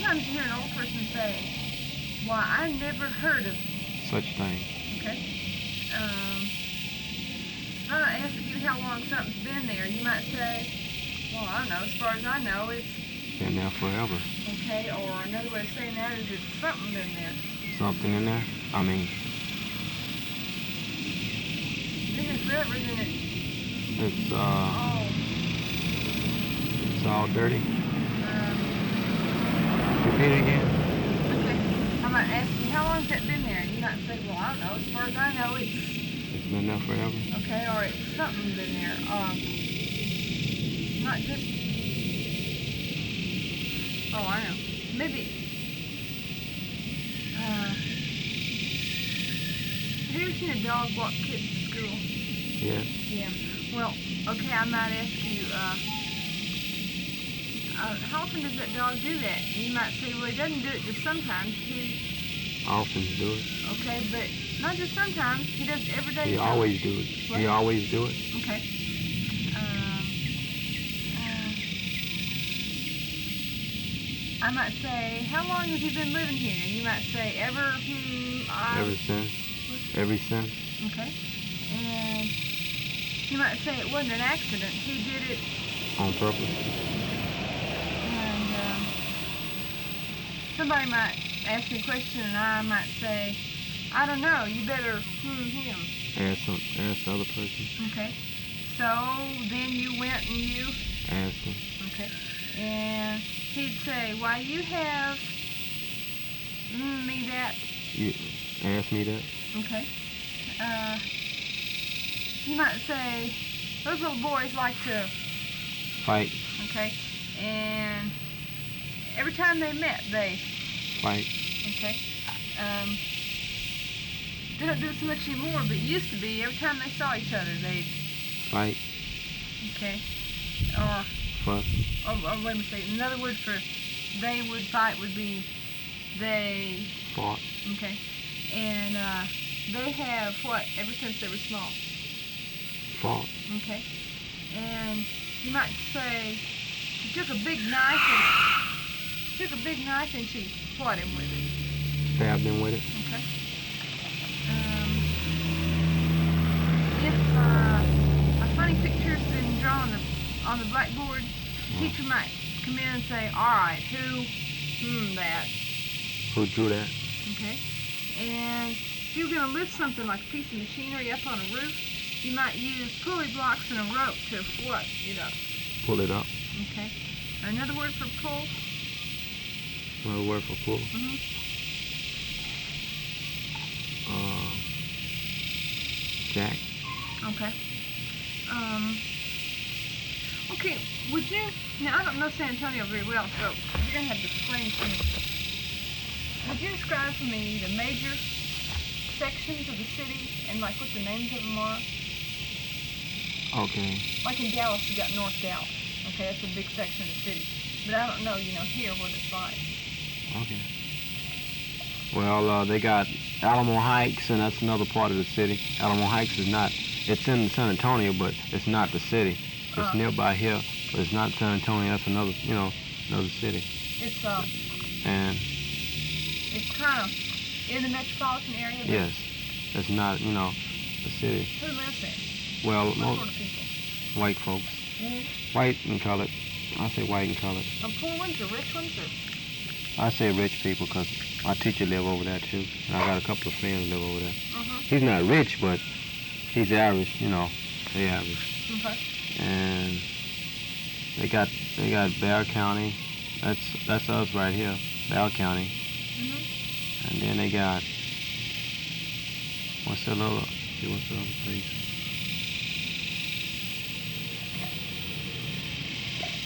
sometimes you hear an old person say, "Why, I never heard of such thing." Okay. If I ask you how long something's been there, you might say, "Well, I don't know. As far as I know, it's been there forever." Okay. Or another way of saying that is it's something been there. Something in there? I mean, Been there forever, isn't it? It's it's all dirty. Repeat it again. Okay. I might ask you, how long has that been there? And you might say, well, I don't know. As far as I know, it's been there forever. Okay, or it's something been there. Not just. Oh, I know. Maybe. Have you ever seen a dog walk kids to school? Yeah. Yeah. Well, okay, I might ask you, how often does that dog do that? And you might say, well, he doesn't do it just sometimes. He often do it. Okay, but not just sometimes. He does it every day. He always do it. What? He always do it. Okay. I might say, how long have you been living here? And you might say, ever since. Ever since. Okay. And you might say it wasn't an accident. He did it on purpose. And somebody might ask me a question, and I might say, I don't know. You better him. Ask the other person. Okay. So then you went and you asked him. Okay. And he'd say, why, you have me that. You asked me that? Okay. You might say, those little boys like to fight. Okay. And every time they met, they fight. Okay. They don't do it so much anymore, but it used to be every time they saw each other, they'd fight. Okay. Or fuss. Or wait a minute. Another word for they would fight would be they fought. Okay. And they have what ever since they were small? Fought. Okay. And you might say she took a big knife and she fought him with it. Stabbed him with it. Okay. If a funny picture's been drawn on the blackboard, the teacher might come in and say, all right, who that? Who drew that? Okay. And if you're going to lift something like a piece of machinery up on a roof, you might use pulley blocks and a rope to what it up. Pull it up. Okay. Another word for pull? Another word for pull? Jack. Okay. Okay, would you, now I don't know San Antonio very well, so you're going to have to explain to me. Would you describe for me the major sections of the city and like what the names of them are? Okay. Like in Dallas, you got North Dallas. Okay, that's a big section of the city. But I don't know, here what it's like. Okay. Well, they got Alamo Heights, and that's another part of the city. Alamo Heights is not, it's in San Antonio, but it's not the city. It's nearby here, but it's not San Antonio. That's another, another city. It's, and it's kind of in the metropolitan area? Yes. It's not, the city. Who lives there? Well, what sort of people? White folks. White and colored. I say white and colored. Poor ones or rich ones? Or? I say rich people because my teacher live over there too. And I got a couple of friends live over there. He's not rich, but he's average, they average. Okay. And they got Bexar County. That's us right here, Bexar County. And then they got what's the other place?